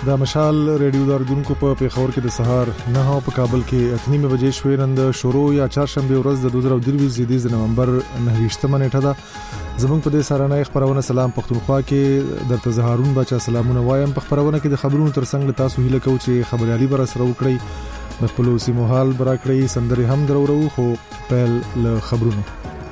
د مشال ریډیو داردونکو په پیښور کې د سهار 9 په کابل کې 8:30 بجې شوې نن د شروع یا چهارشنبه ورځ د 2023 د نومبر 9 نیټه ده. زموږ په دې سارانه خبرونه سلام پښتونخوا کې د تزهارون بچا سلامونه وایم. په خبرونه کې د خبرونو ترڅنګ تاسو هیله کوم چې خبريالي بر سره وکړي د خپل سیمو حال برا کړی سندري هم درورو خو پیل له خبرونو.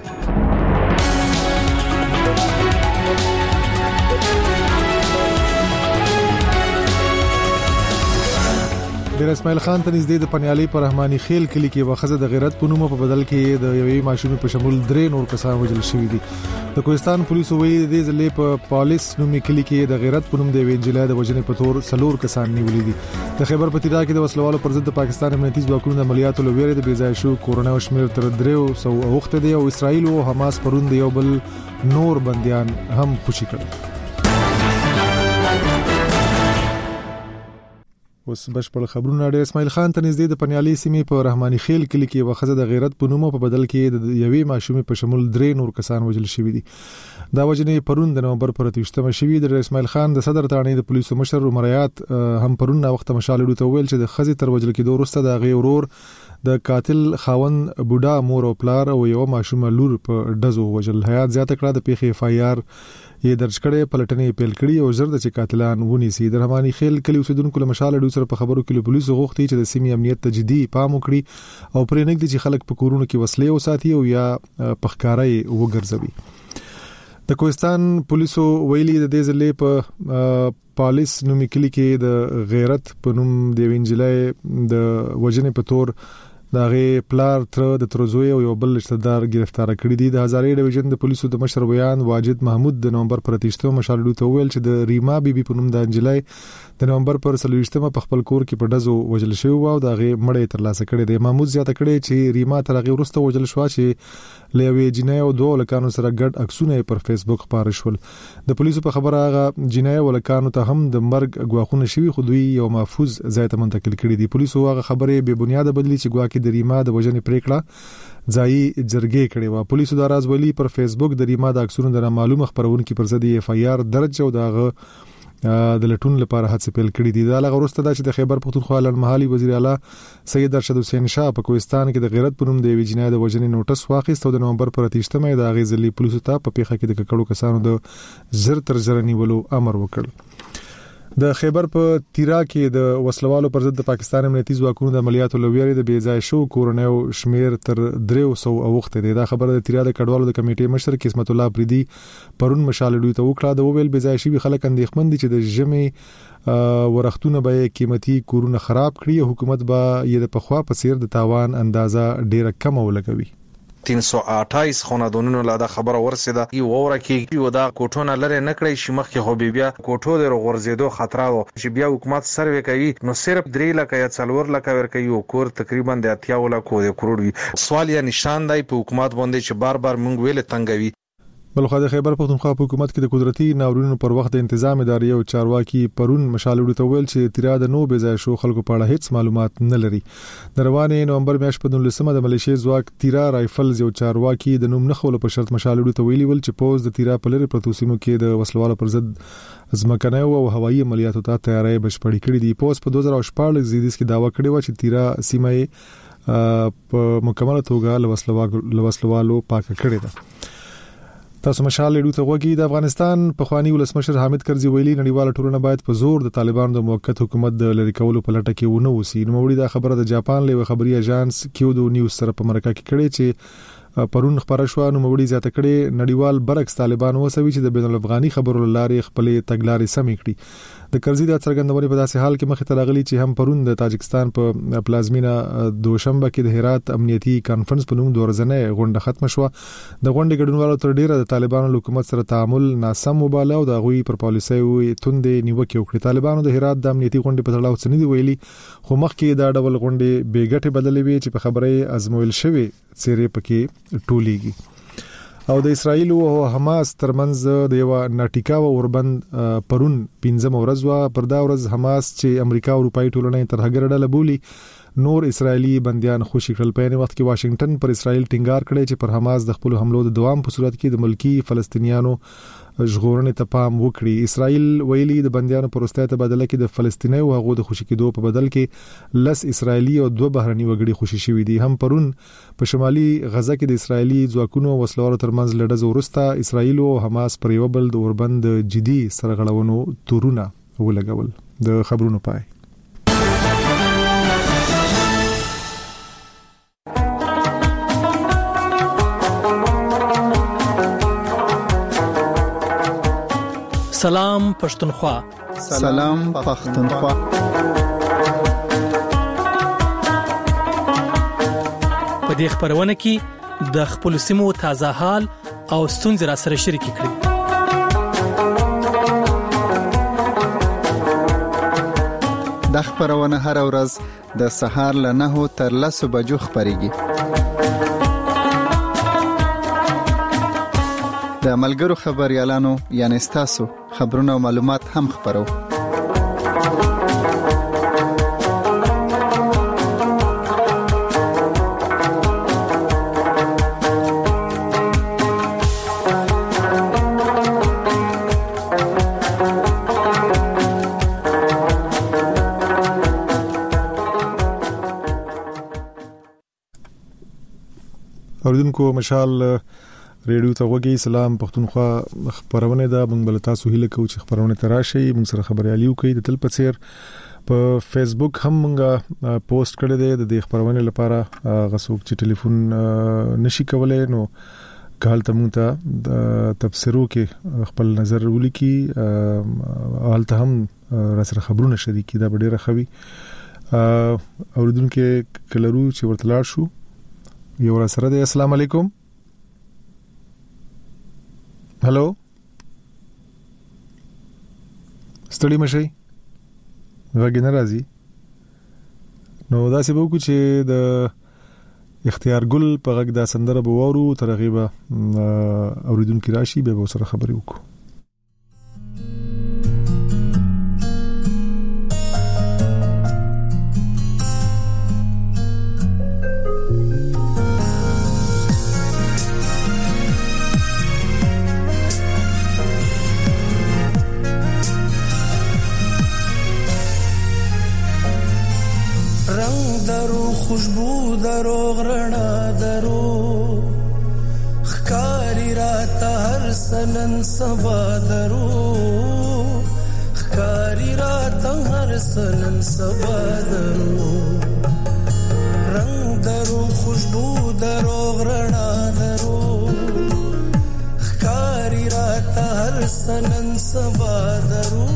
ډیر اسماعیل خان ته نږدې د پنیالي پر رحماني خیل کلی کې وخزه د غیرت په نوم په بدل کې د یوې ماشومې په شمول 3 نور کسان وژل شوي دي. د کوهستان پولیسو وایي د ځلې په پالیس نومي کلی کې د غیرت په نوم د وینجلای د وژنې په تور 4 کسان نیولې دي. د خیبر پختونخوا کې د وسلوالو پر ضد د پاکستان امنیتي ځواکونو د عملیاتو لویره د بیځای شو کورونه او شمیر تر 300 اوخته دي او اسرائیل او حماس پروند یو بل نور بنديان هم خوشي کړل. اوس بشپړ خبرونه. ډیر اسماعیل خان ته نږدې د پنیالي سیمې په رحماني خیل کلی کې وخزه د غیرت په نوم په بدل کې د یوې ماشومې په شمول 3 نور کسان وژل شوي دي. دا وجنې پرون د نومبر پر 28 شوي د اسماعیل خان د صدر تانې د پولیسو مشر عمریات هم پرون وخت مشال ډو ته ویل چې د خزي تر وژل کېدو وروسته د غي ورور د قاتل خاون بوډا مور او پلار او یو ماشومه لور په دزو وژل. حیات زیاته کړه د پیښې FIR یې درج کړي پلټنې پیل کړي او زر د چې قاتلان ونیسي. د رحماني خیل کلی اوسیدونکو له مشال ډو سره په خبرو کې پولیسو غوښتي چې د سیمې امنیت ته جدي پام وکړي او پرې نګدي چې خلک په کورونو کې وسلې او ساتي او یا پخکارای وګرځوي. د کوهستان پولیسو ویلي د دې ځلې په پالیس نومي کلی کې د غیرت په نوم د وینجلای د وژنې په تور دغه پلار تر د ترزوی او یو بل رشتہدار گرفتار کړی دي. د هزارې ډیویژن د پولیسو د مشر بیان واجد محمود د نومبر پر 28 مشال ډو ته ویل چې د ریما بیبي په نوم د انجلای د نومبر پر 23 په خپل کور کې په دزو وژل شوی او دغه مړی تر لاسه کړی دی. محمود زیاته کړی چې ریما ترغه ورسته وژل شو چې لوي جنای او دوه لکانو سره ګډ عکسونه پر فیسبوک خبر شول. د پولیسو په خبره هغه جنای او لکانو ته هم د مرګ غواخونه شوی خو دوی یو محفوظ ځای ته منتقل کړي دي. پولیسو هغه خبره به بنیاد بدلی چې غواکې د ریما د وژنې پریکړه ځای جرګې کړي و. پولیسو د راز ویلي پر فیسبوک د ریما د عکسونو د معلومه خبرونکو پر ضد FIR درج او دغه د لټون لپاره هڅه پیل کړې دي. دا لغه ورسته چې د خیبر پختونخوا لړمحلي وزیر اعلی سید ارشد حسین شاه په کوهستان کې د غیرت په نوم د ویجنای د وژنې نوټس واخیست او د نومبر پر 28 د غیزلی پولیسو ته په پیښه کې د ککړو کسانو د زر تر زر نیولو امر وکړ. د خیبر په تیرا کې د وسلوالو پر ضد د پاکستان امنیتي ځواکونو د عملیاتو لویری د بیځای شو کورونو شمیر تر 300 اوخته دي. دا خبره د تیرا د کډوالو د کمیټې مشر قسمت الله پریدي پرون مشال ډو ته وکړه. د ویل بیځای شي خلک اندېښمن دي چې د جمعې ورختونه به قیمتي کورونه خراب کړي. حکومت به یې د پخوا په څیر د تاوان اندازه ډیره کم ولګوي. 328 خاندانونو لا دا خبره ورسېده یو وره کې یو دا کوټونه لري نه کړی چې مخکې خو بیا کوټو د غورځېدو خطر او چې بیا حکومت سروې کوي نو صرف 3 لک یا 4 لک ورکوي او کور تقریبا د 80 لک کروڑ سوال یا نشان دی په حکومت باندې چې بار بار مونږ ویل تنګوي. بلخو د خیبر پختونخوا په حکومت کې د قدرتي ناورینونو پر وخت د تنظیم ادارې او چارواکي پرون مشال ډو ته ویل چې تیرا د نو بيځای شو خلکو په اړه هیڅ معلومات نه لري. د روانې نومبر میاشت په 19 د ملیشیا ځواک تیرا رایفلز یو چارواکي د نوم نه خول په شرط مشال ډو ته ویلي ول چې پوز د تیرا په لری پروتوسیمو کې د وسلوالو پر ضد ځمکنه او هوایي عملیاتو ته تیاری بشپړی کړې دي. پوز په 2014 زیدیس کې داوا کړی و چې تیرا سیمه په مکمل توګه لوسلوالو پاک کړی ده. تاسو مشال ډو ته وګورئ. د افغانستان په خواني ولسمشر حامد کرزي ویلي نړیواله ټولنه باید په زور د طالبانو د موقت حکومت د لری کولو په لټه کې ونه وسی. نو وړي دا خبره د جاپان له خبري اژانس کیودو نیوز سره په مرکه کې کړي چې پرون خبره شو. نو وړي زیاته کړي نړیوال برعکس طالبان وسوي چې د بین الافغاني خبرو لارې خپل تګلارې سمې کړي. د کرزي د څرګندونې په داسې حال کې مخې ته راغلي چې هم پرون د تاجکستان په پلازمینا دوشنبه کې د هرات امنیتي کانفرنس په نوم د ورځنۍ غونډه ختم شو. د غونډې ګډونوالو تر ډیره د طالبانو حکومت سره تعامل ناسم وباله او د غوي پر پالیسي توندې نیوکه وکړي. طالبانو د هرات د امنیتي غونډې په تړاو څه نه دی ویلي خو مخکې دا ډول غونډې بیګټه بدلې وي چې په خبره ازمویل شوی سیرې پکې ټولېږي. او د اسرائیل او حماس ترمنځ د یو ناټیکاو اوربند پرون 15 ورځ وا پر دا ورځ حماس چې امریکا او اروپאי ټولنې تر هغه ډله بولی نور اسرایلی بنديان خوشي کړل. په یوه وخت کې واشنگټن پر اسرایل ټینګار کړی چې پر حماس د خپل حملو د دوام په صورت کې د ملکی فلسطینیانو ژغورنې ته پام وکړي. اسرایل ویلي د بنديانو پر وسطه تبادله کې د فلسطیني او هغو د خوشي کېدو په بدل کې 10 اسرایلی او 2 بهرني وګړي خوشي شوي دي. هم پرون په شمالي غزه کې د اسرایلی ځواکونو وسلوارو ترمنځ لړز ورسته اسرایل او حماس پر یو بل د اوربند جدي سرغړونو تورونه ولګول. د خبرونو پای. سلام پښتونخوا. سلام پښتونخوا. په دې خبرونه کې د خپل سیمو تازه حال او ستونزې را سره شریک کړئ. د خبرونه هر ورځ د سهار له 9 تر 10 بجو خبريږي. د ملګرو خبريالانو یعنی تاسو خبرونه او معلومات هم خبرو. اوریدونکو مشال ریډیو ته وګورئ. سلام پښتونخوا خبرونه ده. موږ بل تاسو هیله کوو چې خبرونه تراشي. موږ سره خبريالي وکړي. د تل پڅیر په فیسبوک هم موږ پوسټ کړی دی د خبرونه لپاره. غوښوک چې ټلیفون نشي کولای نو کال ته موږ ته تفسیرو کې خپل نظر ولیکي. حالت هم را سره خبرونه شریکي دا ډیره خوي. اوریدونکو کلرو چې ورتلار شو یو را سره دی. السلام علیکم. هلو ستړي مشي غږ نه راځي. نو دا څه وکړو چې د اختیار ګل په غږ دا سندره به وورو تر غیبه اوریدونکو راشي به سره خبرې وکړو. خوشبو درو غرنا درو خکاری رات هر سنن سبا درو خکاری رات هر سنن سبا درو رنگ درو خوشبو درو غرنا درو خکاری رات هر سنن سبا درو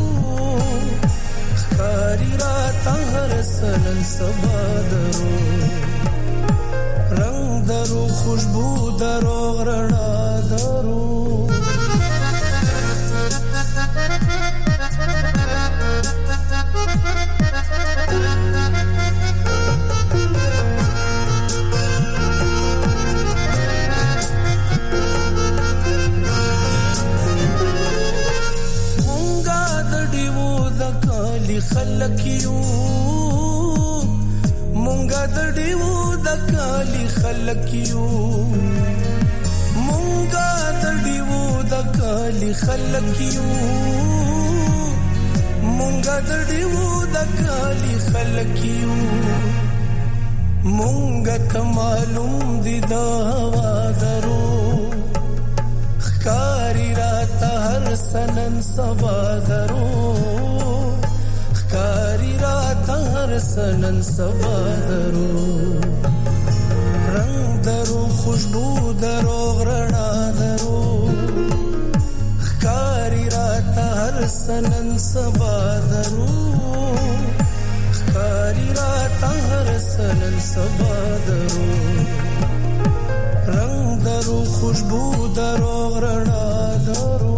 خکاری رات هر سنن سبا درو رنگ درو خوشبو درو غرنا درو مونگا دډیو د کالی خلکیو مونگا دډیو د کالی خلکیو مونگا دډیو د کالی خلکیو مونگا دډیو د کالی خلکیو مونگا کمالوم دی د هوا درو خکاری رات هر سنن سبا درو خکاری رات هر سنن سبا درو رنگ درو خوشبو درو غرنا درو خکاری رات هر سنن سبا درو خکاری رات هر سنن سبا درو رنگ درو خوشبو درو غرنا درو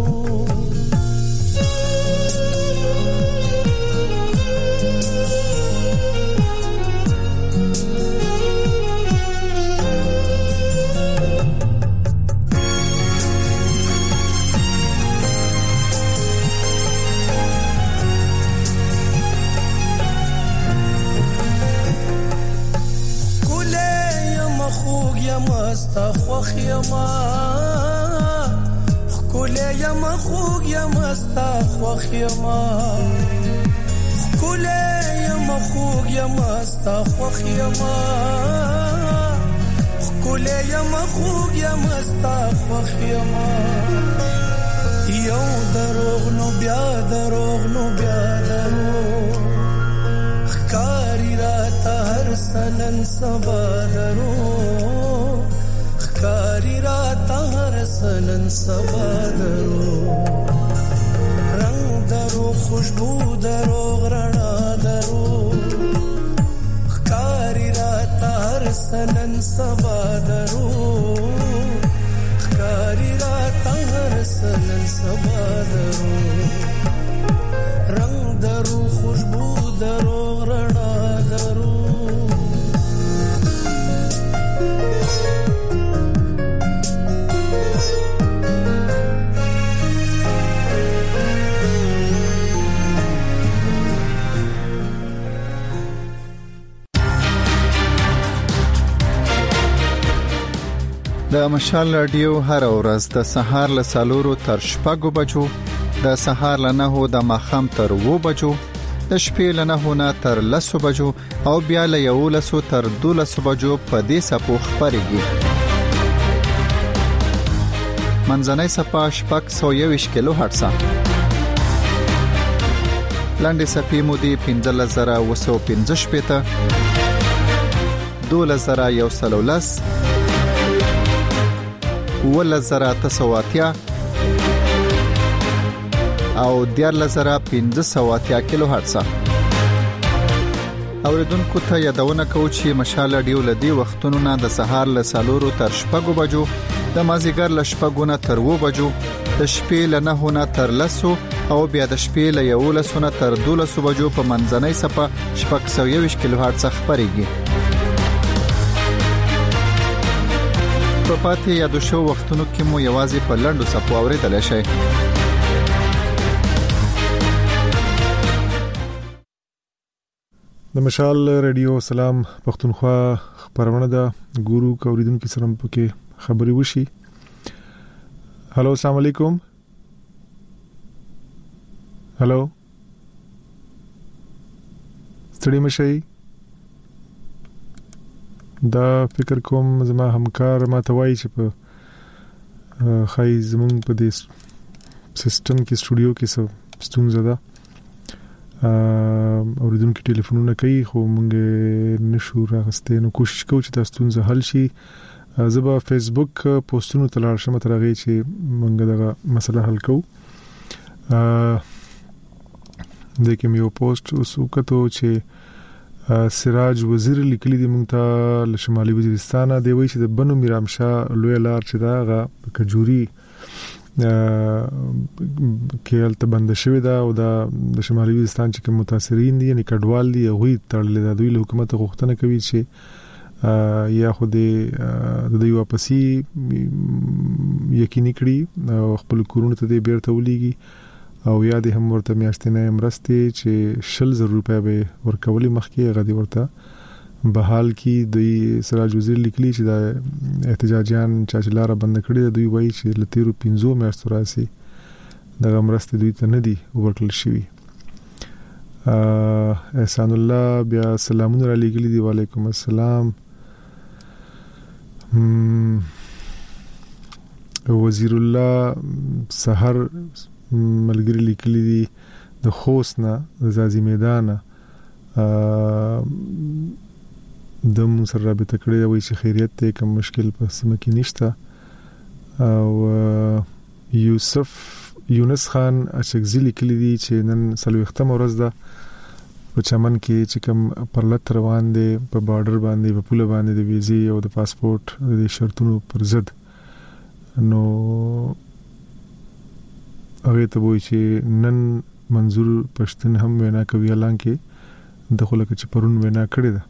یم استا خوخ یم کله یم خوږ یم استا خوخ یم کله یم خوږ یم استا خوخ یم کله یم خوږ یم استا خوخ یم یو دروغ نو بیا دروغ نو بیا دروغ خکاری رات هر سنن سبا دروغ خکاری رات هر سنن سبا دروغ رنگ دروغ خوشبو دروغ رڼا دروغ خکاری رات هر سنن سبا دروغ خکاری رات هر سنن سبا دروغ رنگ دروغ خوشبو دروغ رڼا دروغ د مشال رادیو هر ورځ د سهار له 4 تر 6 بجو د سهار له 9 د ماخام تر 2 بجو د شپې له 9 نه تر 10 بجو او بیا له 11 تر 12 بجو په دې سپو خبريږي منځنۍ صفه شپږ 121 کیلو هرتز لاندې صفې مودې 15215 12113 ولزراتسواتیا او 14500 کیلو هرتز اوریدونکو ته یادونه کوم چې مشال رادیو لدی وختونو نه د سهار له 4 تر 6 بجو د مازیګر له 6 نه تر 2 بجو د شپې له 9 نه تر 10 او بیا د شپې له 11 نه تر 12 بجو په منځنۍ صفه 121 کیلو هرتز خبريږي په پاتې یادو شو وختونو کې مو یوازې په لندو صفو اوریدل شي د مشال رادیو سلام پښتونخوا خبرونه ده ګورو کوریدونکو سره پکې خبري وشي هالو السلام علیکم هالو ستړي مشي دا فکر کوم زما همکار ما توای چې په خای زمون په دې سیستم کې سټوډیو کې څه ستونزه ده اوریدونکو ټلیفونونه کوي خو مونږ نشو راغستې نو کوشش کوو چې تاسو ستونزه حل شي زبا فیسبوک پوسټونو تلار شمه ترغه چې مونږ دغه مسله حل کوو دغه میو پوسټ اوس وکړو چې سراج وزیر لیکلی دی مونږ ته له شمالي وزیرستان دی وی چې د بنو میرامشاه لوی لار چې داغه کجوري کېل ته بند شوی دا او د شمالي وزیرستان چې متاثرین دي یعنی کډوال دي غوي تړل د دوی حکومت غوښتنه کوي چې یا خو د دوی واپسی یقیني کړي او خپل کورونه ته بیرته ولېږي او یاد هم ورته میاشتنه مرستې چې 100,000 روپیا به ورکولې مخکې غدي ورته بحال کی دوی سراج وزیر لیکلی چې د احتجاجیان چاچلار بند کړي دوی وایي چې لتیرو 15 میاشتو راسي د مرستې دوی ته نه دي ورکل شوی احسان الله بیا سلامونه را لګلی دی وعلیکم السلام وزیر الله سحر ملګری لیکلی دی د خوست نه د زازی میدان د مون سره رابطه کړې وای چې خیریت ته کوم مشکل په سیمه کې نشته او یونس خان اشکزی لیکلی دی چې نن سلوختم ورځ ده په چمن کې چې کوم پرلط روان دي په بارډر باندې په پوله باندې د ویزي او د پاسپورت د شرطونو پر ضد نو هغه ته وایي چې نن منظور پښتون هم وینا کوي اعلان کې دغه لکه چې پرون وینا کړې ده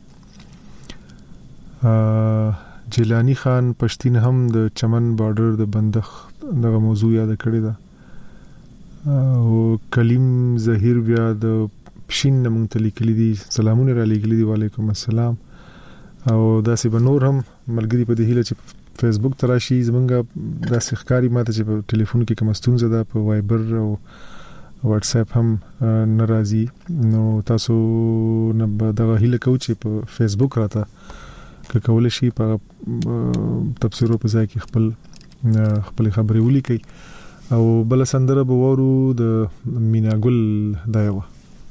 جیلانی خان پښتين هم د چمن بارډر د بندخ دغه موضوع یاد کړی ده او کلیم ظهیر بیا د پښین مونږ ته لیکلي دي سلامونه را لیکلي دي وعلیکم السلام او داسې به نور هم ملګری په دې هیله چې فیسبوک تراشي زمونږه داسې ښکاری ماته چې په ټلیفون کې کوم ستونزه ده په وایبر او واتس اپ هم ناراضي نو تاسو نه دغه هیله کوم چې په فیسبوک راته کول شي په تفسیرو په ځای کې خپل خبرې ولیکي او بل سندره به ورو د میناګل دایو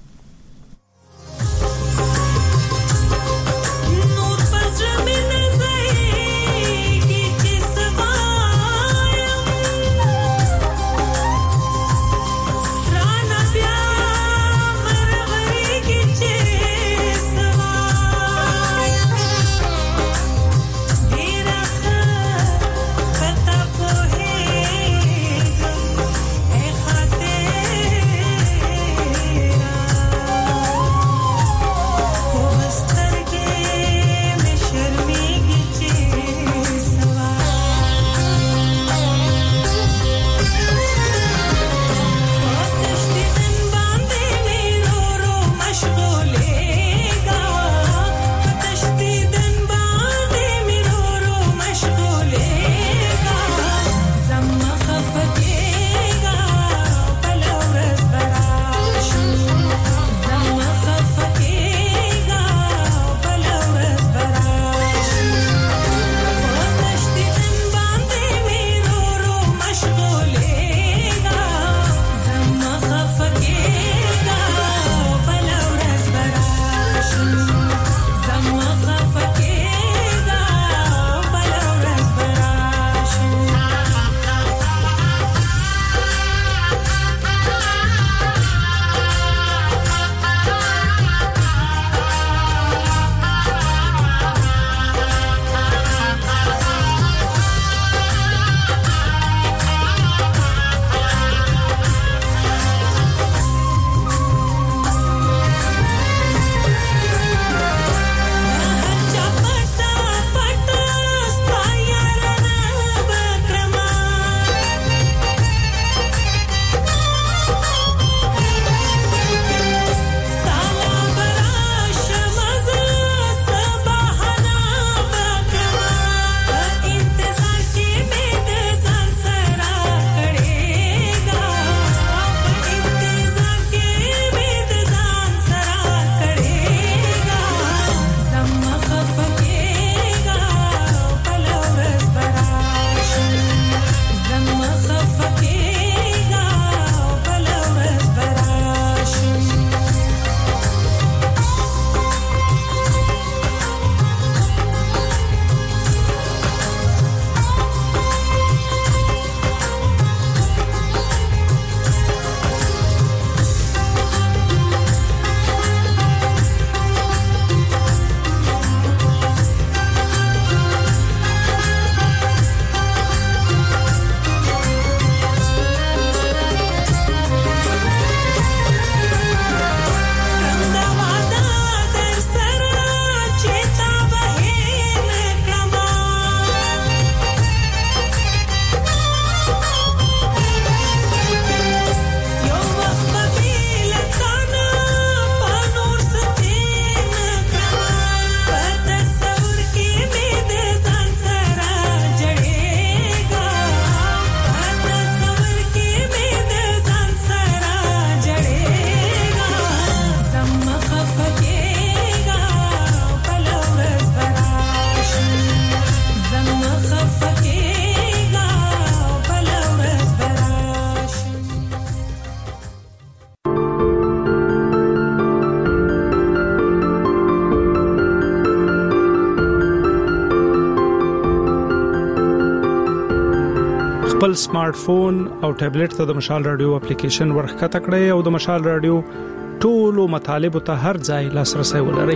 خپل سمارټ فون او ټابلیټ ته د مشال رادیو اپلیکیشن ورخته کړئ او د مشال رادیو ټولو مطالب ته هر ځای لاسرسي ولرئ.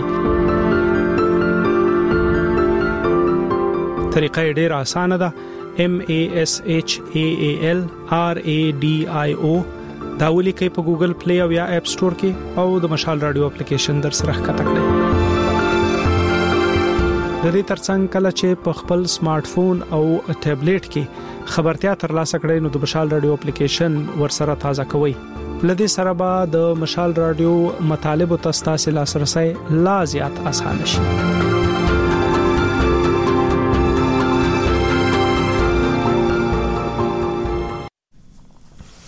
طریقه ډیره اسانه ده. MASHAALRADIO دا ولیکئ په ګوګل پلی او یا اپ سٹور کې او د مشال رادیو اپلیکیشن در سره ښکته کړئ. د دې ترڅنګ کله چې په خپل سمارټ فون او ټابلیټ کې خبرتیا ترلاسه کړئ نو د مشال رادیو اپلیکیشن ورسره تازه کوئ. لدې سره به د مشال رادیو مطالب او تاسو لاسرسي لا زیات اسانه شي.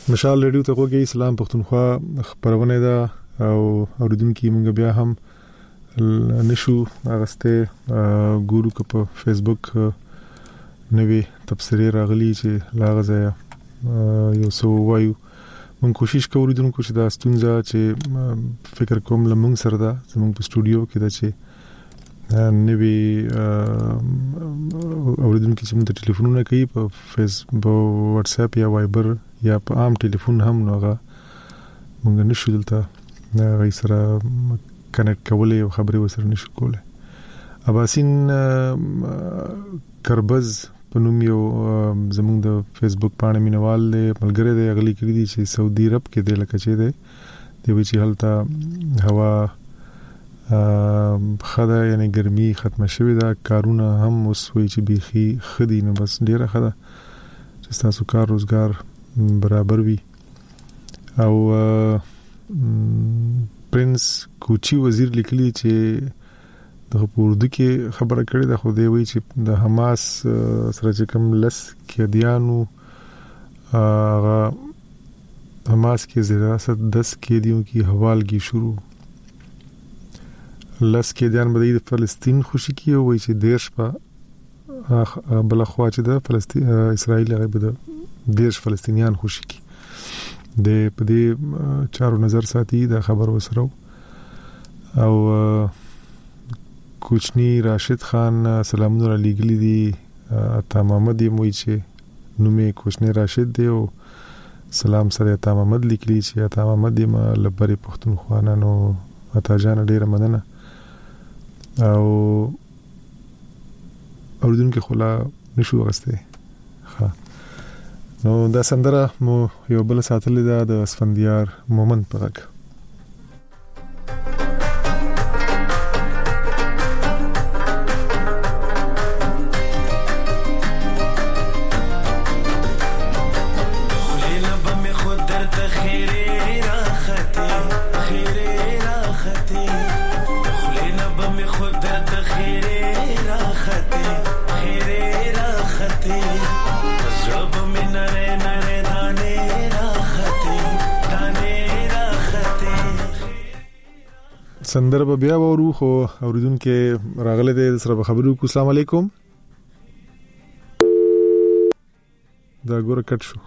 مشال ریډیو ته وګورئ. اسلام پښتونخوا خبرونه ده او اوریدونکو موږ بیا هم نشو اغسته ګورو په فیسبوک نوې تبصره راغلي چې لاغزه یو سو وایو. مونږ کوشش کوو دونکو چې دا ستونزه چې فکر کوم لمونږ سره دا زمونږ په سټوډیو کې دا چې نوې اوریدونکو چې موږ ټلیفونونه کوي په فیسبوک واتس اپ یا وایبر یا په عام ټلیفون هم نوغه مونږ نشو دلته غي سره کنیکټ کولای او خبرې وسره نشو کولای. اباسین کربز په نوم یو زموږ د فیسبوک باندې مینوال له ملګری دی اغلی کړی دی چې سعودي عرب کې دی لکه چې دی وی چې هلته هوا خدا یعنی ګرمي ختمه شوې ده. کارونه هم اوس وی چې بيخي خدي نه بس ډیره خدا چې تاسو کار روزګار برابر وي. او پرنس کوچی وزیر لیکلی چې د اردو کې خبره کړې ده. خو دی وی چې د حماس سره چې کوم لس قیدیانو حماس کې زیاده 10 قیدیوں کی حوالگی شروع. لس قیدیان به د فلسطین خوشي کی وی چې دیش په بل خوا چې د فلسطین اسرائیل هغه به د دیش فلسطینیان خوشي کی د په دې چارو نظر ساتي د خبر وسرو. او کوچنی راشد خان سلامونه علیګلی دی عطا محمد موي چې نومې کوچنی راشد دی او سلام سره عطا محمد لیکلی چې عطا محمد ما لبري پښتونخوا نو عطا جان ډیره مننه. او اوردونکو خلا نشو غسته ها نو دا سندره مو یو بل ساتلې ده د اسفندیار مومن پرګ. سندر به بیا ورو خو اوریدونکو راغله د سره خبرو کو. السلام علیکم. دا ګور کټ شو.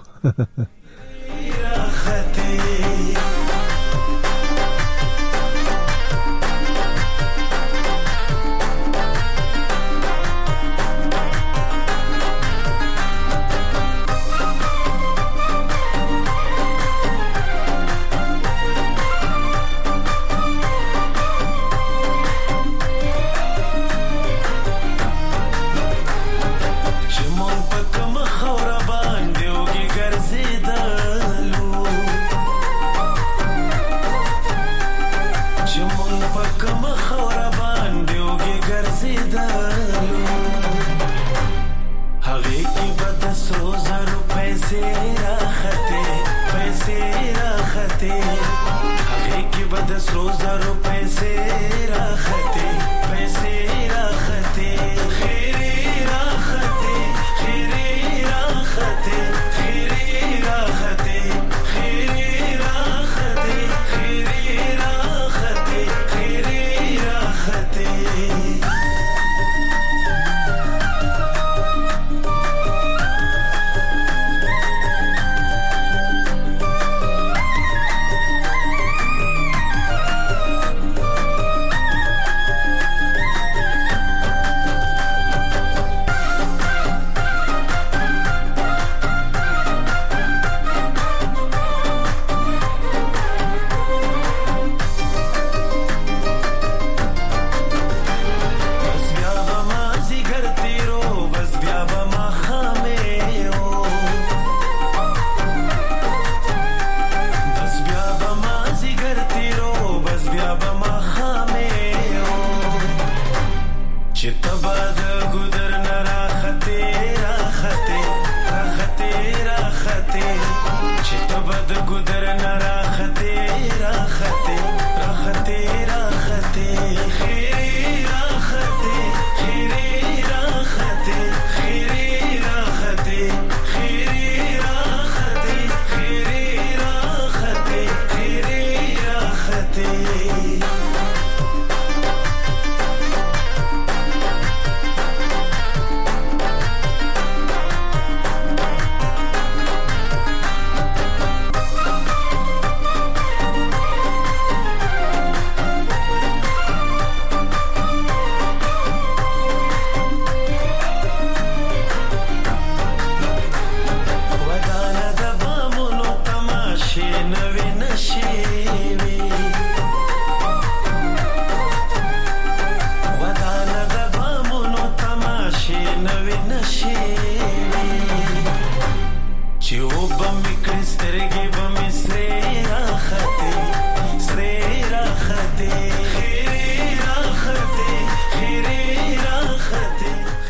چې او بمکړ سترګې بمسره راخته سره راخته خیره راخته خیره راخته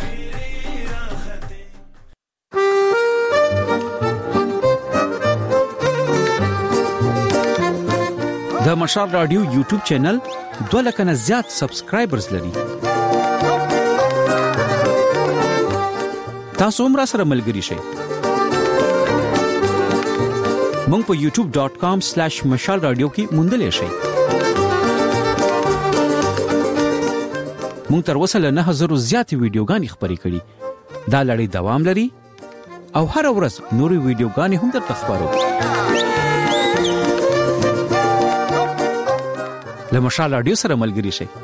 د مشال رادیو یوټیوب چینل 2 لک نه زیات سبسکرایبرز لري. تاسو هم سره ملګري شئ. مونږ په youtube.com/mashalradio کې موندل شئ. مونږ تر اوسه له 9000 زیات ویډیوګانې خبرې کړې. دا لړۍ دوام لري او هر ورځ نوري ویډیوګانې هم درته خبرو. له مشال رادیو سره ملګري شئ.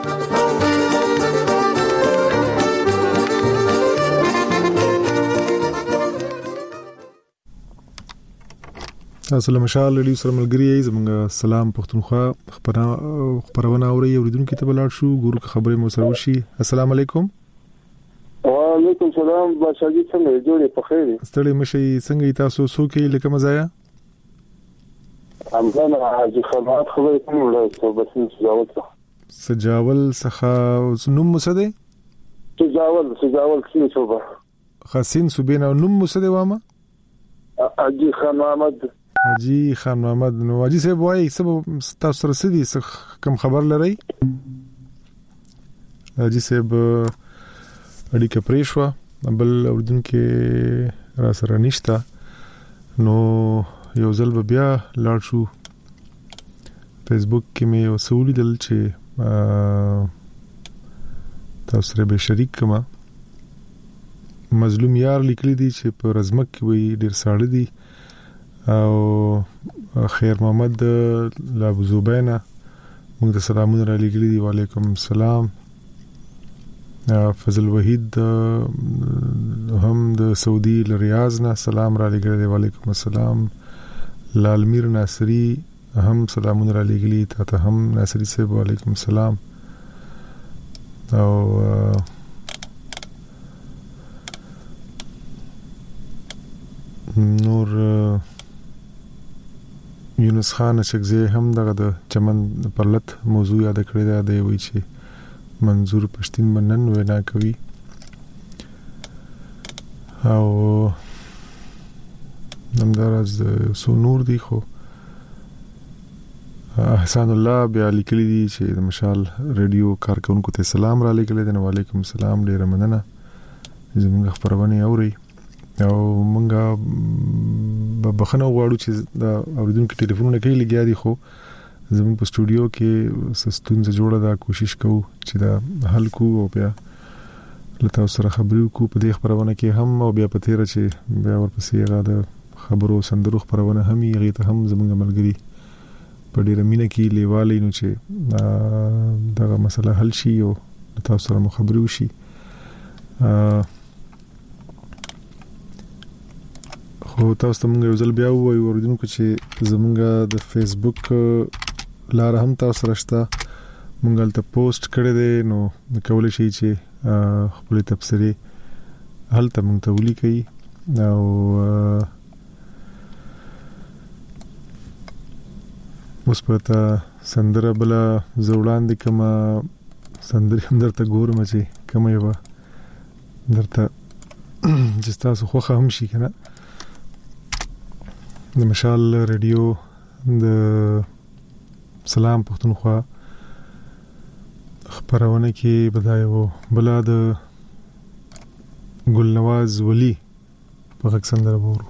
السلام مشال رادیو سره ملګري زموږ سلام پښتونخوا خبرونه اوري اوریدونکو ته بلار شو ګورو خبرې مو سره وشي. السلام علیکم. وعلیکم سلام باشاجي څنګه جوړې په خیر ستړي مشي څنګه تاسو سوکې لکه مزایا امزان حاجی خدمات خبرې کوم ولې بس سجاول څخه نوم مسده سجاول څه صوبه خاصین صوبینه نوم مسده وامه حاجی خان محمد نو حاجی صاحب وای سبب تاسو سره سدي کم خبر لري حاجی صاحب اړیکه پریښوا بل اوردونکو را سره نشتا نو یو ځل بیا لاړ شو فیسبوک کې مې یو سوالي دل چې تاسو سره به شریک کما مظلوم یار لیکلي دي چې په رزمک کې وي ډیر ساړه دي او خیر محمد لابو زوبینا موږ ته سلامونه را لګلي دي. وعلیکم السلام. فضل وحید هم د سعودي ریاض نه سلام را لګلي دي. وعلیکم السلام. لالمیر ناصری هم سلامونه را لګلي ته هم ناصری صاحب وعلیکم السلام. او نور یونس خان شکزی هم دغه د چمن پرلط موضوع یاد کړی دا دی وی چې منظور پښتين منن وینا کوي او نمدارز سو نور دی خو احسان الله بیا لیکلی دی چې د مشال رادیو کارکونکو ته سلام را لګل دي. وعلیکم السلام. ډیر مننه زموږ خبرونه اوري او مونږه بخنه غواړو چې دا اوریدونکو ټلیفونونه کوي لګیا دي خو زموږ په سټوډیو کې سستونزه جوړه دا کوشش کوو چې دا حل کو او بیا لته سره خبرو کو په دې خبرونه کې هم او بیا په تیر چې بیا ورپسې غاده خبرو سندرو خبرونه هم یې ته هم زموږ ملګری په ډیره مینه کې لیوالې نو چې دا مسله حل شي او تاسو سره مخابره وشي. خو تاسو ته موږ یو ځل بیا وایو اوریدونکو چې زموږ د فیسبوک لار هم تاسو راشته موږ ته پوسټ کړی دی نو کولای شئ چې خپل تبصره هلته موږ ته ولیکئ او مثبت سندره بلا زوړان دي کما سندره هم درته ګورم چې کما یو درته چې تاسو خوخه هم شي کنه. د مشال رادیو د سلام پښتونخوا خبرونه کې بدایو بلا د ګل نواز ولی په غږ سندره وورو.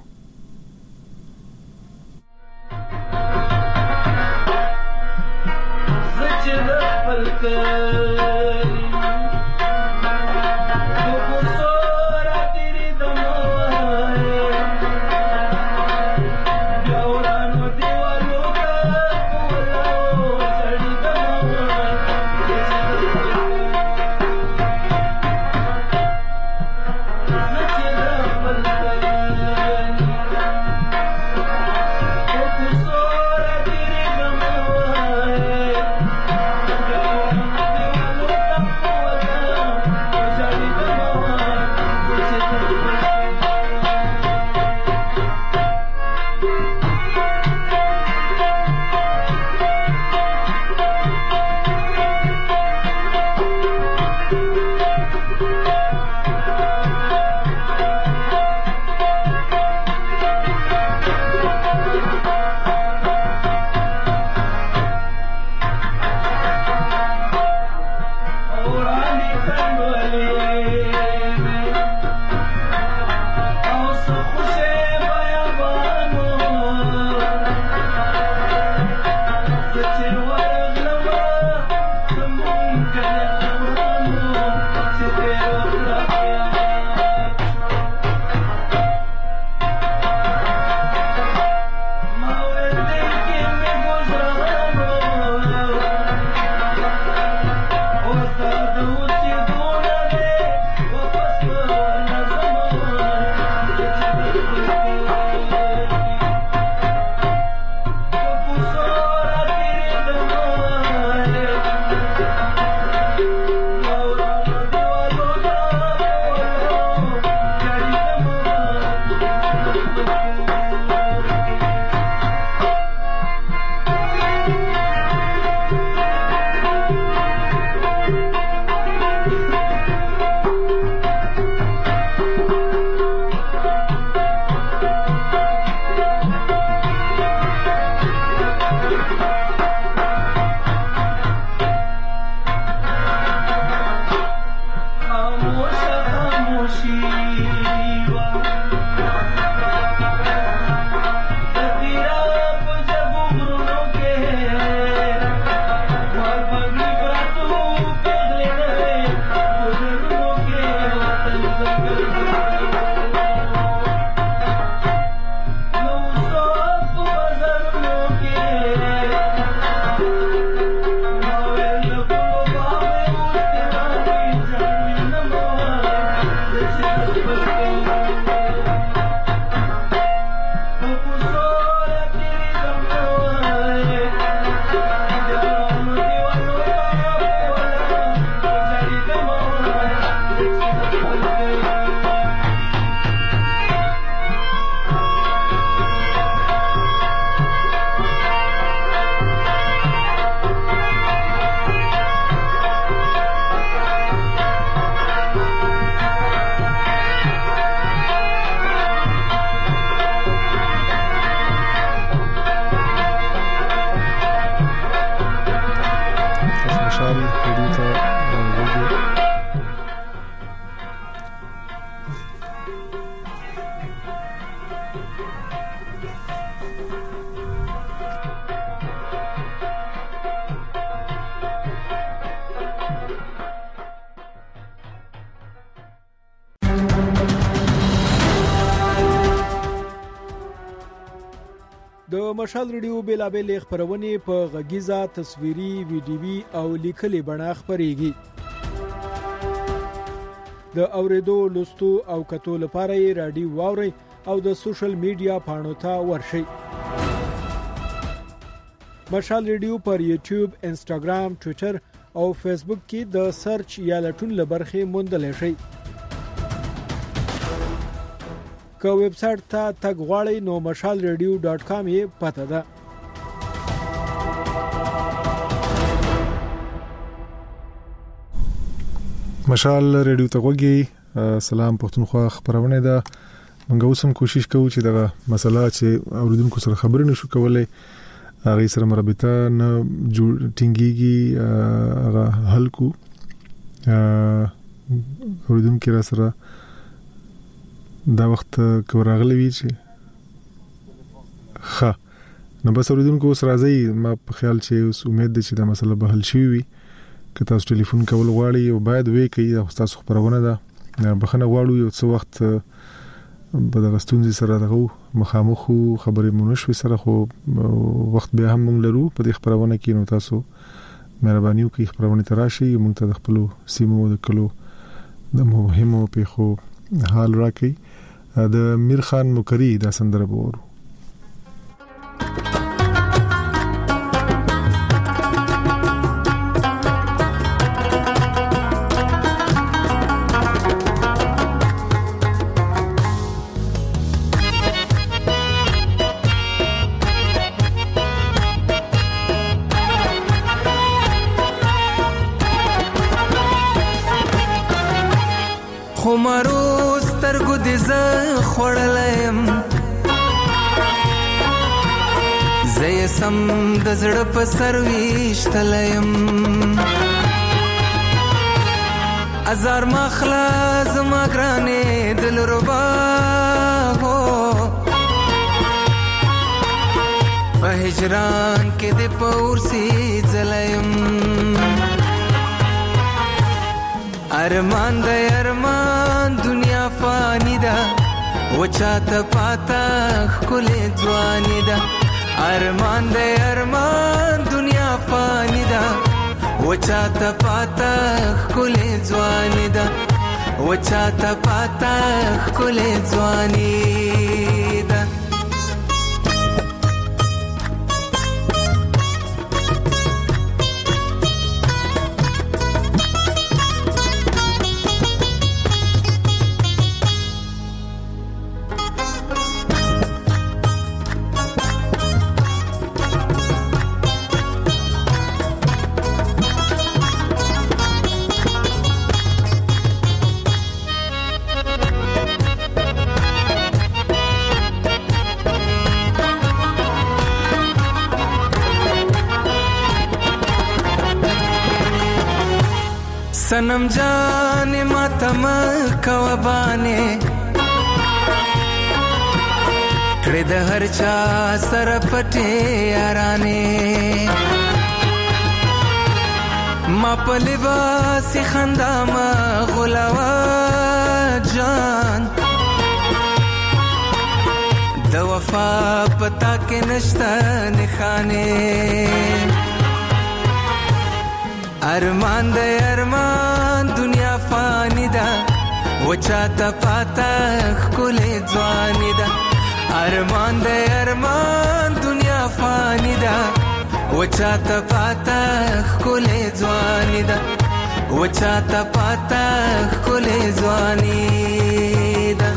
د مشال ریډیو بیلابل خبرونه په غږیزه تصویري ویډیوي او لیکلي بڼه خبريږي. د اوریدو لوستو او کتو لپاره رادیو واوري او د سوشل میډیا پاڼو ته ورشي. مشال ریډیو پر یوټیوب، انستګرام، ټوئیټر او فیسبوک کې د سرچ یا لټون لبرخه موندل شي. که ویب سټ ته تګ غواړئ نو mashalradio.com یې پته ده. مشال ریډیو ته وګورئ. سلام پښتونخوا خبرونه ده. موږ اوس هم کوشش کوو چې دا مسله چې اوریدونکو سره خبرې نشو کولای هغه سره مرابطه نه ټینګيږي هغه حل کو. اوریدونکو را سره دا وخت کوراغلی وی چې ښه نو بس اوریدونکو سره راځي. ما په خیال چې اوس امید ده چې دا مسله به حل شي وي. که تاسو ټلیفون کول غواړئ او باید وې کوي تاسو خبرونه ده بخنه غواړو یو څه وخت په دغه ستونزې سره دغه مخامخ خبرې مونږ سره خو وخت به هم مونږ لرو په دې خبرونه کې. نو تاسو مهرباني وکړئ خبرونه تراشي مونږ ته د خپل سیمو د کلو د مهمو پیښو حال راکړي. د میر خان مکری دا سندره وورو. خمارو سترګو دې زه خوړلم زه یې سم د زړه په سر ویشتلم ازار مخلا زما ګرانې دلربا هو په هجران کې دې پورسي ځلم ارمان د ارمان دنیا فانی ده وچاته پاتا خلې ځواني ده ارمان د ارمان دنیا فانی ده وچاته پاتا خلې ځواني ده وچاته پاتا خلې ځواني ده صنم جان ماتم کوابانه کړه د هر چا سر پټه یارانه ما په لباس خندا ما غلاوا جان د وفا پتا کې نشته نخانه ارمان د ارمان دنیا فانی ده وچاته پاتا خلې ځواني ده ارمان د ارمان دنیا فانی ده وچاته پاتا خلې ځواني ده وچاته پاتا خلې ځواني ده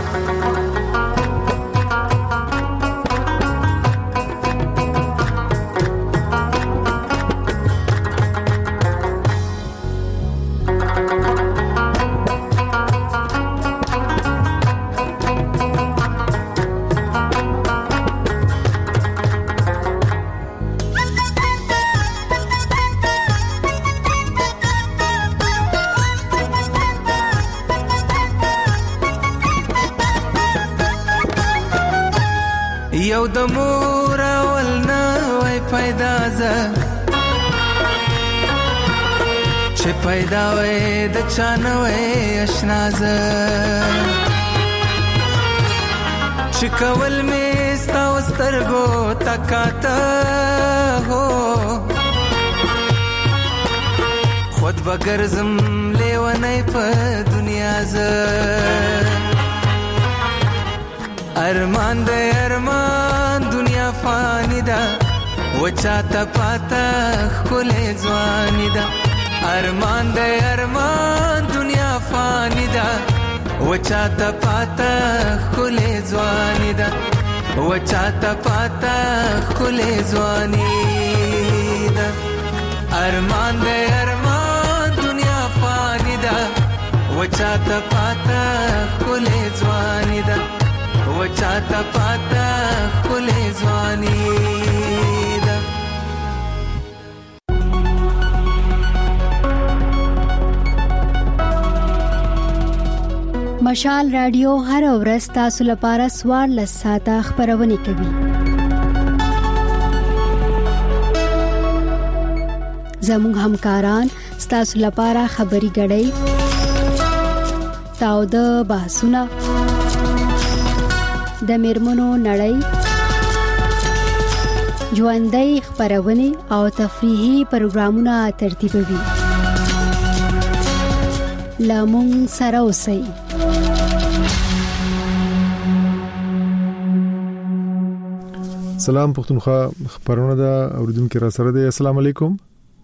یو د مور اول نه وای پیدا ز چې پیدا وای د چانه وای آشنا ز چې کول می ستا سترګو تکاته هو خود بغرزم لیونی په دنیا ز ارمان د ارمان دنیا فانی ده وچاته پاتا خلې ځواني ده ارمان د ارمان دنیا فانی ده وچاته پاتا خلې ځواني ده وچاته پاتا خلې ځواني ده ارمان د ارمان دنیا فانی ده وچاته پاتا خلې ځواني ده وچاته پاتا خلې ځواني ده مشال رادیو هر ورځ تاسو لپاره 14 ساعته خبرونه کوي زموږ همکاران تاسو لپاره خبري غړي تاو د بحثونه د میرمنو نړۍ ژوندۍ خبرونه او تفریحي پروګرامونه ترتیبوي لامون سره اوسئ سلام پښتونخوا خبرونه دا اوریدونکو را سره دی السلام علیکم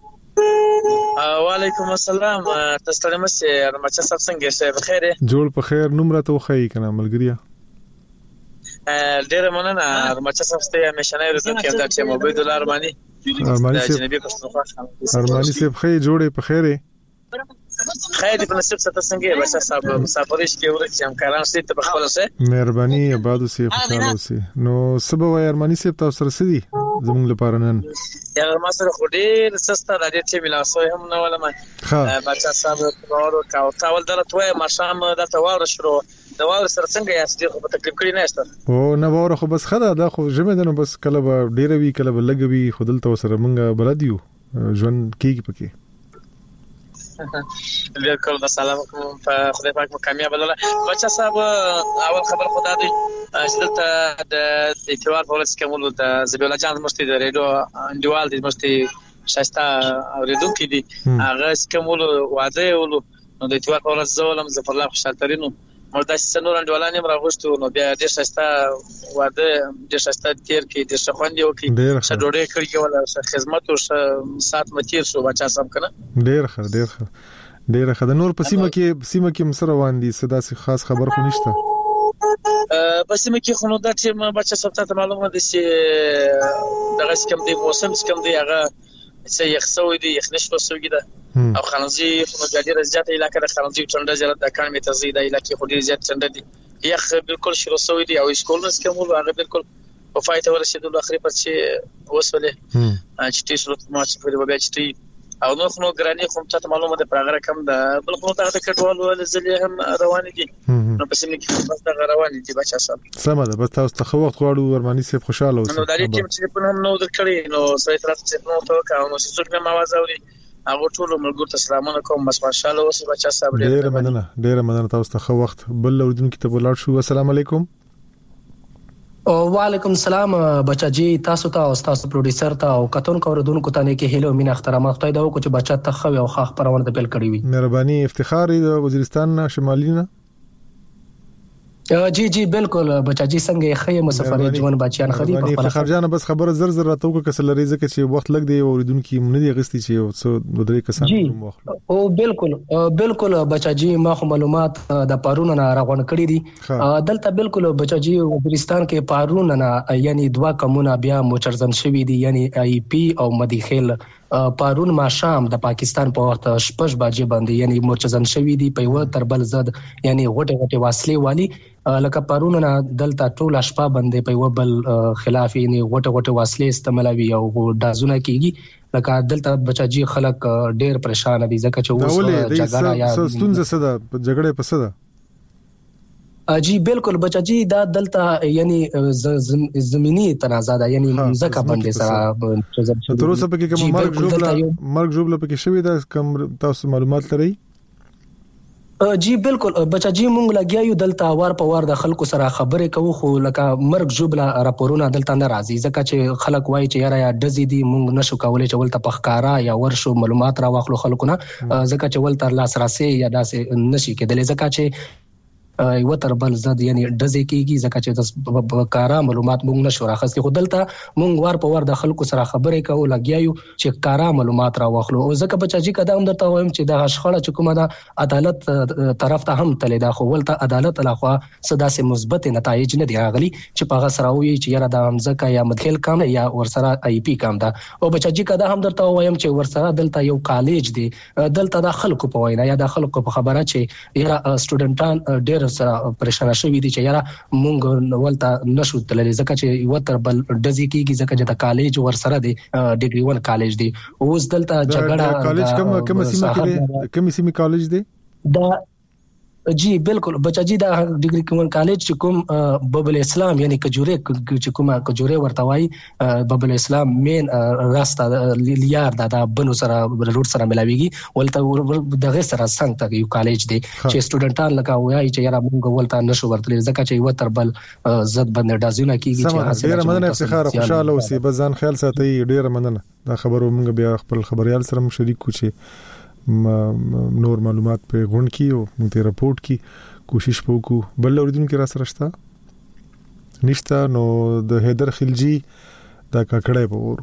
وعلیکم السلام تاسو ته مشه ارمچا صاحب څنګه شه بخیر جوړ په خیر نمبر ته وخی کنه ملګریا ډیر مننه ارمچا صاحب ته همیشه نه ورته کې دا چې موبایل دلار باندې جنبي پښتونخوا ارمانی صاحب خی جوړې په خیره خیر په نصیب څه څنګه بچا صاحب مسافرش کې ورته همکاران ستې په خپل څه مهرباني آباد اوسې خوشاله اوسې نو سبا وای ارمانی صاحب تاسو سره سدي زموږ لپاره نن یا ما سره خو ډیر سسته د دې چې ملاسوي هم نه ولا ما بچا صاحب ورو کاول دلته وای ما شام د توار شروع د واور سره څنګه یاست خو په تکلیف کړی نه است او نه واره خو بس خدا دا خو جمع ده نو بس کله به ډیر وی کله به لګوي خودل تو سره مونږه بلدیو ژوند کیږي پکې بالکل د سلام کوم په خدای پاک مو کامیاب ولاله بچا صاحب اول خبر خدا دی چې دلته د اتوار په ورځ کې موږ د زبیل جان مستي د ریډیو انډیوال د مستي شاستا اوریدونکو دي هغه کومول واده ولو نو د اتوار په ورځ زولم زفر الله خوشالترینو مردا سنور انډیوالانه راغوښتو نو بیا د شاستا واده د شاستا تیر کې د شخوندې وکي شډوړې کړی ولا خدمت او سات متیر شو بچا صاحب کنه ډیر ښه د نور په سیمه کې مسره واندي صدا سي خاص خبر خو نشته بس مې کې خو نو دا چې ما بچا صاحب ته معلومه دي چې دغه کوم دی موسم کوم دی هغه چې یخسوي دي یخنشو سوګي ده او خانزي خو د ډیره زیاته علاقې د خانزي چنده زیات د کان می تزيد علاقې خو ډیره زیات چنده دي یخ بالکل شروع سوي دي او سکولنس کومول هغه بالکل په فایته ورسېدل اخري پر چې وسولې چې تاسو ما چې په دې بیا چې او نو خو ګرانی خو ته معلومه ده پرغره کم ده بل خو ته د کډوالو لزلې هم روان دي نو پس نه کې بس دا روان دي بچا صاحب سم ده بس تاسو ته وخت غواړو ورمانی سي خوشاله اوسئ نو دا لري چې په هم نو درکړي نو سوي طرف څخه نو ته کاونو چې څوک نه आवाज اوري هغه ټول ملګرو ته سلامونه کوم بس ماشاءالله اوسئ بچا صاحب ډیر مننه تاسو ته وخت بل اوردونکو ته ولاړ شو السلام علیکم وعلیکم السلام بچا جی تاسو ته او تاسو پروډوسر ته او کتونکو اوردونکو ته نه کې هیله مين احترام خدای دا وکړي چې بچا ته خو او خاخ پرونه د بل کړی وي مهرباني افتخار د وزیرستان شمالي نه جی بالکل بچا جی څنګه خې مسافر ژوند بچیان خدي په خپل خرجانه بس خبره زر راته وکړه کسل لري ځکه چې وخت لګ دی اوریدونکو مونږ دی غستی چې څو درې کسان او بالکل بچا جی ما خو معلومات د پارون نه راغون کړی دي دلته بالکل بچا جی وزیرستان کې پارون نه یعنی دوا کمونه بیا موچرزن شوی دي یعنی ای پی او مدیخیل پارون ما شام د پاکستان په وخت شپږ بجې باندې یعنی مرچزن شوی دی په یو تربل زد یعنی غټه واصلې والی لکه پارون نه دلته ټول شپه باندې په یو بل خلاف یعنی غټه واصلې استعمالوي او دازونه کیږي لکه دلته بچا جی خلک ډیر پریشان دي ځکه چې اوس جګړه یا ستونزه سده جګړه په سده جی بالکل بچا جی دا دلته یعنی زمینی تنازع ده یعنی ځکه باندې سره تر اوسه پکې کوم مرګ جوړه پکې شوی دا کوم تاسو معلومات لرئ جی بالکل بچا جی مونږ لګیایو دلته وار په وار د خلکو سره خبرې کوو خو لکه مرګ جوړه راپورونه دلته نه راځي ځکه چې خلک وایي چې یاره یا دزي دي مونږ نشو کولای چې ولته پخکارا یا ورشو معلومات را واخلو خلکو نه ځکه چې ولته لاسرسي یا داسې نشي کېدل ځکه چې یو تر بل زد یعنی دزي کیږي ځکه چې د کارا معلومات مونږ نشو راخستي خو دلته مونږ وار په وار د خلکو سره خبرې کوو لګیایو چې کارا معلومات را واخلو او ځکه بچا جی کدا هم درته وایم چې د شخړه چې کومه د عدالت طرف ته هم تللی دا خو ولته عدالت لخوا صدا سي مثبت نتایج نه دی راغلي چې په غسر وي چې یاره د امزکه یا مدخل کام یا ورسره ای پی کام دا او بچا جی کدا هم درته وایم چې ورسره دلته یو کالج دی دلته د خلکو په وینا یا د خلکو په خبره چې یاره سټوډنټان ډیر سره پریشان شوی دي چې یاره مونږ ولته نشو تللی ځکه چې یو تر بل دزي کیږي ځکه چې د کالج ورسره دی ډیګري 1 کالج دی اوس دلته جګړه کالج کوم سیمه کالج دی دا جی بالکل بچا جی دا ډیګري 1 کالج چې کوم بابل اسلام یعنی کجوره چې کومه کجوره ورتوي بابل اسلام مین راسته لیار دا بنو سره روډ سره ملاويږي ولته دغه سره څنګه ته یو کالج دی چې سټوډنټان لکه وایي چې یاره موږ ولته نشو ورتل ځکه چې یو تر بل زد باندې دازونه کیږي چې ډیر مننه افتخار خوشاله اوسئ بزان خیال ساتي ډیر مننه دا خبرو موږ بیا خپل خبريال سره شریک کو چې نور معلومات په غونډ کې او موږ ته راپورټ کی کوشش وکړو بل اوریدونکو را سره شته نشته نو د حیدر خلجی دا ککړې په ور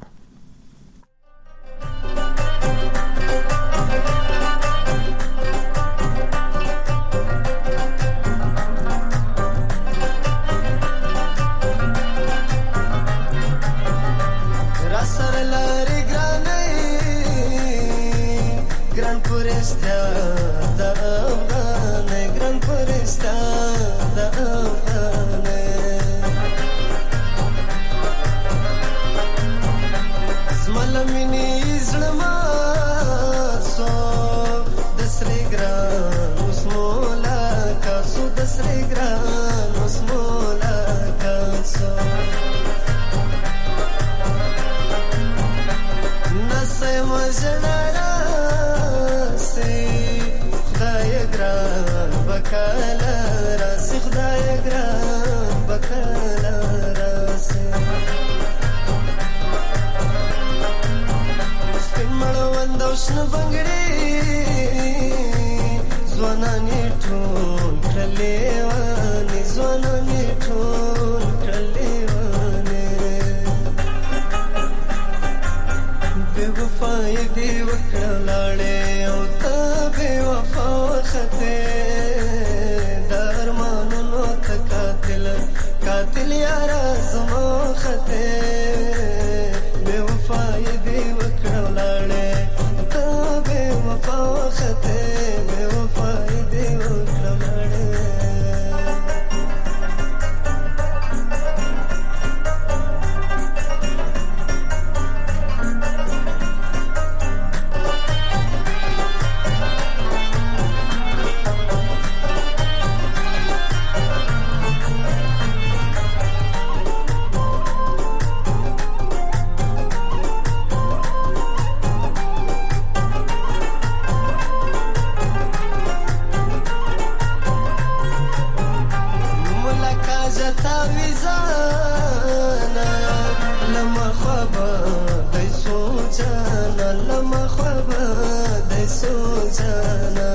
جتا ویزانا لما خبا دای سوچانا لما خبا دای سوچانا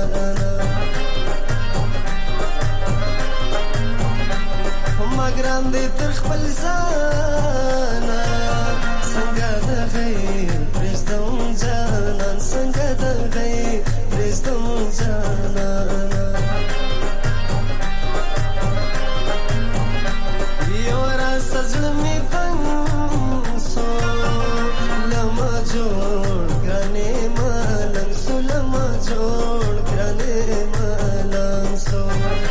مګران دې تر خپل ځانا څنګه د غیر پرستم جانا څنګه د غیر پرستم جانا یو را سزلمی پنسو لما جوړ ګرانې ملنګ سو لما جوړ ګرانې ملنګ سو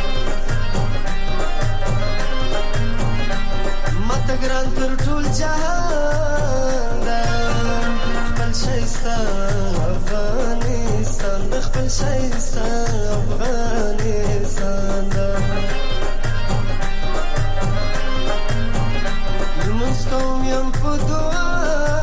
ګران تر ټول جهان دا خپل شایسته افغانستان د خپل شایسته افغانستان دا لمونځ کوم یم په دعا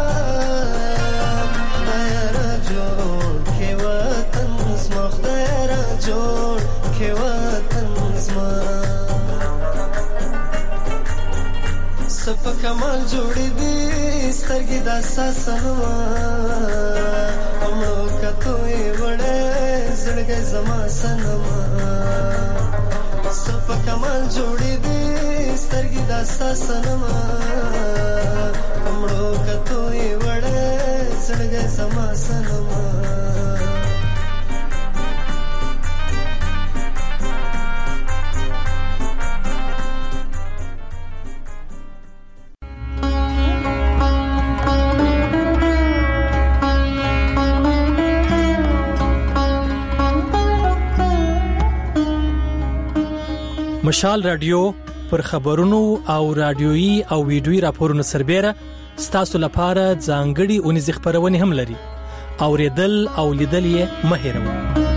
خدای را جوړ کې وطن زما خدای را جوړ کې وطن زما په کمال جوړې دي سترګې د اساسنوا امو کتوې وړې زړګې زما سنما په کمال جوړې دي سترګې د اساسنوا امو کتوې وړې زړګې زما سنما مشال رادیو پر خبرونو او رادیويي او ویډیويي راپورونو سربېره ستاسو لپاره ځانګړي اونیز خبرونه هم لري اوریدل او لیدل یې مه هېروئ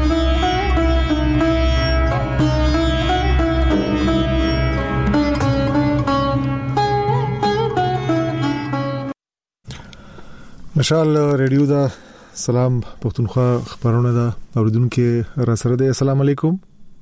مشال رادیو دا سلام پښتونخوا خبرونه دا اوریدونکو را سره ده السلام علیکم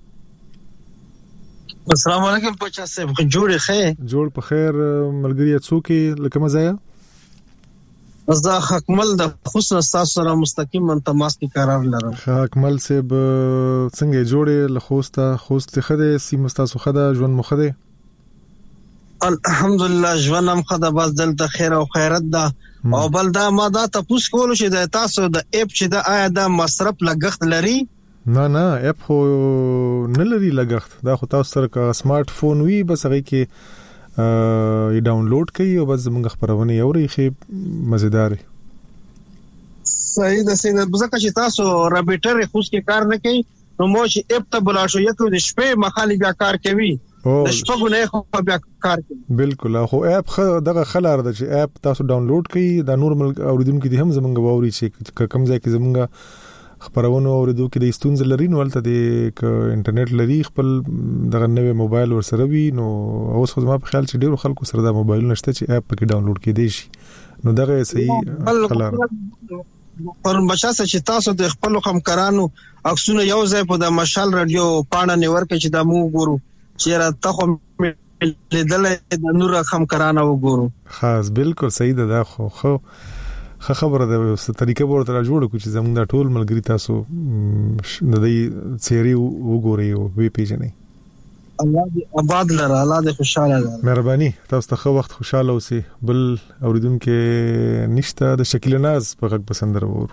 السلام علیکم پچا صاحب جوړ په خیر ملګری څوکي لکه مزایا زه حکمل د حسن استاد سره مستقیم تماس کې قرار لرم حکمل صاحب څنګه جوړه خوست خده سیم تاسو خده ژوند مخده الحمدلله ژوندم خده بس دلته خیر او خیرت ده او بل دا ما دا تاسو کول شي د تاسو د اپ چې د آیا د مصرف لګښت لري نه اپ خو نه لري لګښت دا خو تاسو سره کا سمارټ فون وی بس هغه کې یې ډاونلوډ کړئ او بس موږ خبرونه یوري خې مزیدار صحیح ده ځکه چې تاسو رابطر خوش کې کار نه کوي نو مو چې اپ ته بلا شو یو د شپې مخالي بیا کار کوي د شپږ نه خو بیا کار کوي بالکل خو اپ دغه خلار ده چې اپ تاسو ډاونلوډ کړئ دا نورمال اوریدونکو دي هم زمونږ ووري چې کوم ځای کې زمونږ خبرونه اوریدو کې د استونز لري نو ولته د انټرنیټ لري خپل دغه نوې موبایل ورسره وي نو اوس خو ما په خیال چې ډیرو خلکو سره د موبایل نشته چې اپ کې ډاونلوډ کړي شي نو دغه صحیح خلار پر بچاسه چې تاسو د خپل همکارانو عکسونه یو ځای په د مشال رادیو پاڼه نیور کې چې د مو ګورو چې را تخو لیدل د نور همکارانو وګورو خاص بالکل صحیح ده خو خبره ده طریقه ورته جوړ کو چې زموږ د ټول ملګری تاسو د دې سیری وګورئ او وی پیژنئ الله دې آباد لره الله دې خوشاله لره مهرباني تاسو ته خو وخت خوشاله اوسئ بل اوریدونکو نشته د شکیل ناز په غږ پسند ورو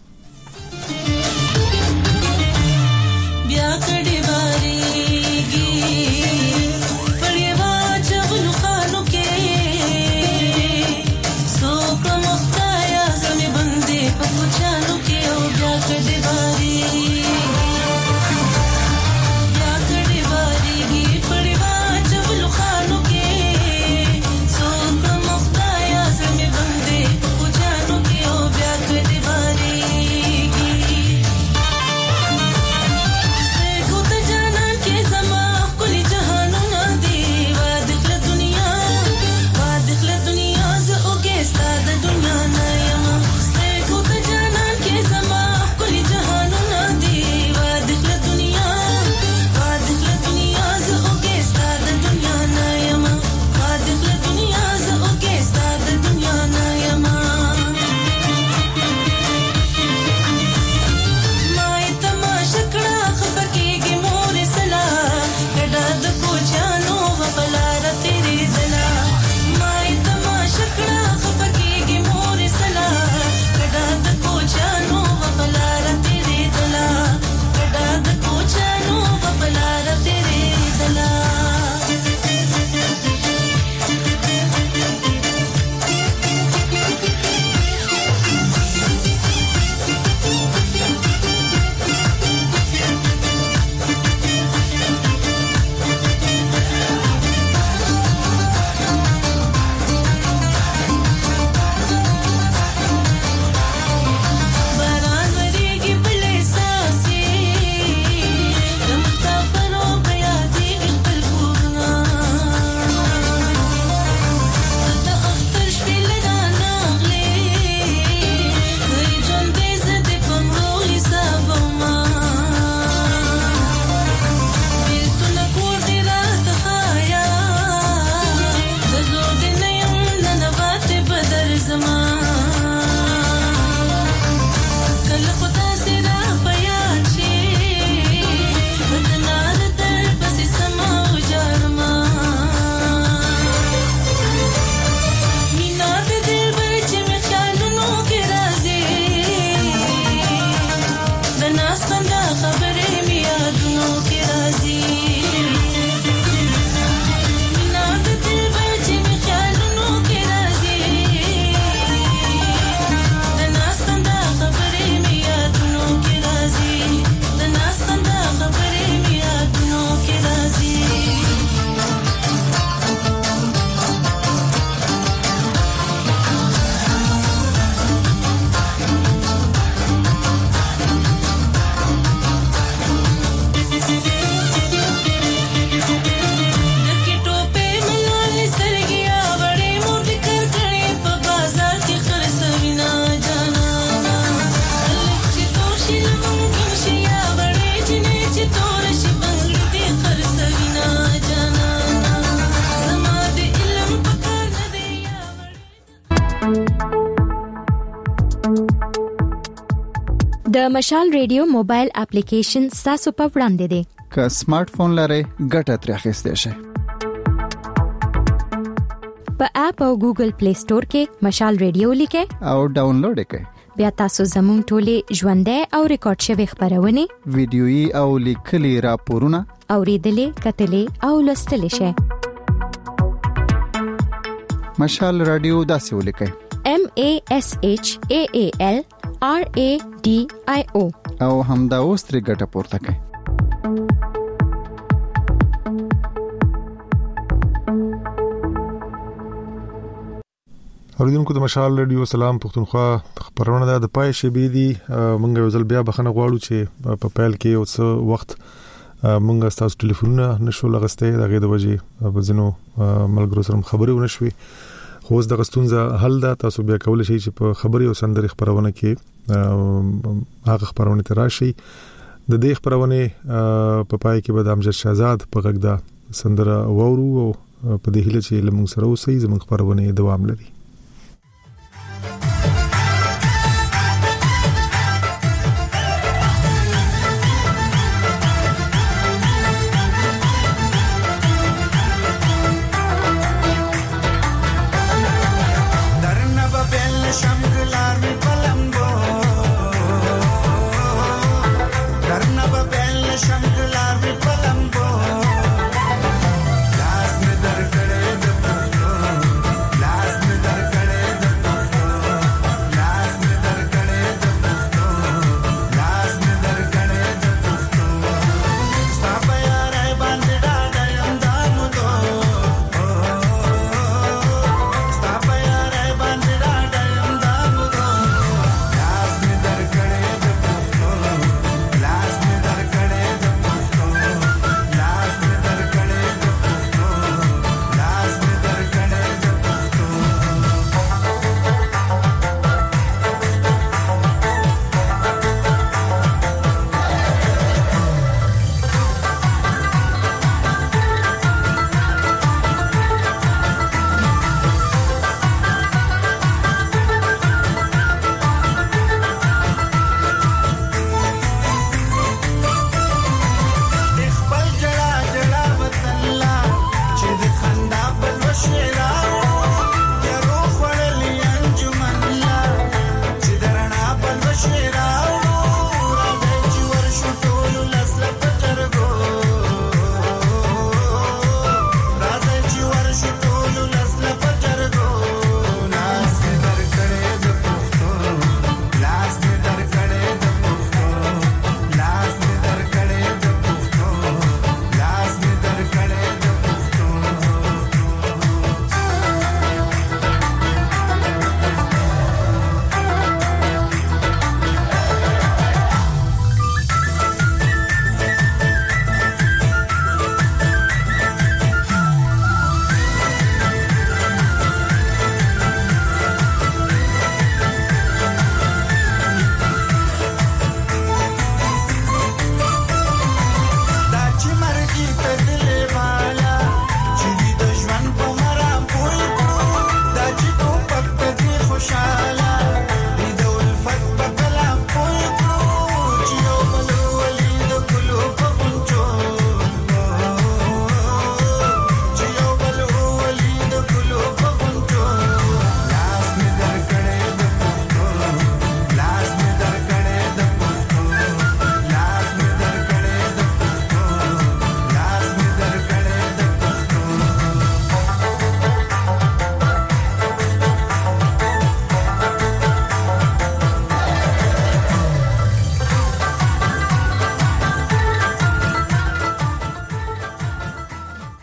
بیا کډي باریږي پړیوا چغلو خانو کې سو کوم خدایا زمي بندي په پوچانو کې او بیا کډي باریږي Body د مشال ریډیو موبایل اپلیکیشن تاسو په وړاندې دی. که سمارټ فون لرئ ګټه ترې اخیستئ شئ. په اپ او ګوګل پلی سٹور کې مشال ریډیو لیکئ او ډاونلوډ یې کړئ. بیا تاسو زموږ ټولې ژوندۍ او ریکارډ شوی خبرونه ویډیويي او لیکلي راپورونه اوریدلې کتلې او لوستلې شئ. مشال رادیو داسې ولیکئ MASHAALRADIO او همدا اوس ترې ګټه پورته کړئ. اوریدونکو د مشال رادیو سلام پښتونخوا خبرونه د پای شبې دي. مونږ یو ځل بیا بخنه غواړو چې په پیل کې اوس وخت مونږ تاسو ټلیفونونه نشو لغسته دغه د وجې بزنو ملګرو سره خبرې ونشوي. خو اوس د غستونزه حل ده. تاسو بیا کولای شئ چې په خبري او سندري خبرونه کې هغه خبرونه تراشي. د دې خبرونه په پای کې به د امجد شهزاد په غږ دا سندره وورو او په دې هیله چې لمون سره اوسې زموږ خبرونه دوام لري.